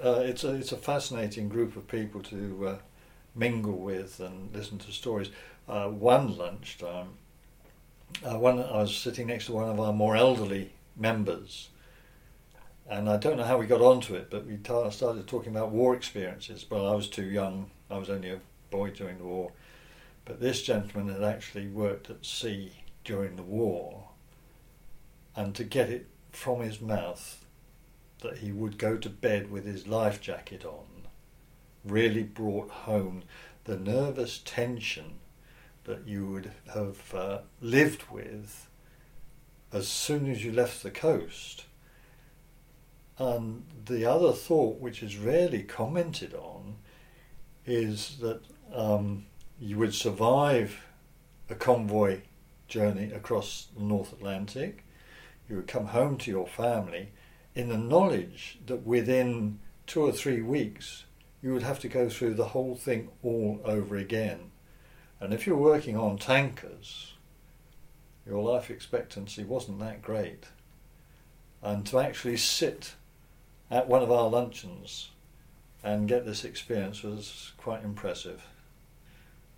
it's a fascinating group of people to mingle with and listen to stories. One lunchtime, I was sitting next to one of our more elderly members, and I don't know how we got onto it, but we started talking about war experiences. Well, I was too young; I was only a boy during the war, but this gentleman had actually worked at sea during the war, and to get it from his mouth that he would go to bed with his life jacket on really brought home the nervous tension that you would have lived with as soon as you left the coast. And the other thought, which is rarely commented on, is that you would survive a convoy journey across the North Atlantic. You would come home to your family in the knowledge that within 2 or 3 weeks you would have to go through the whole thing all over again. And if you're working on tankers, your life expectancy wasn't that great. And to actually sit at one of our luncheons and get this experience was quite impressive.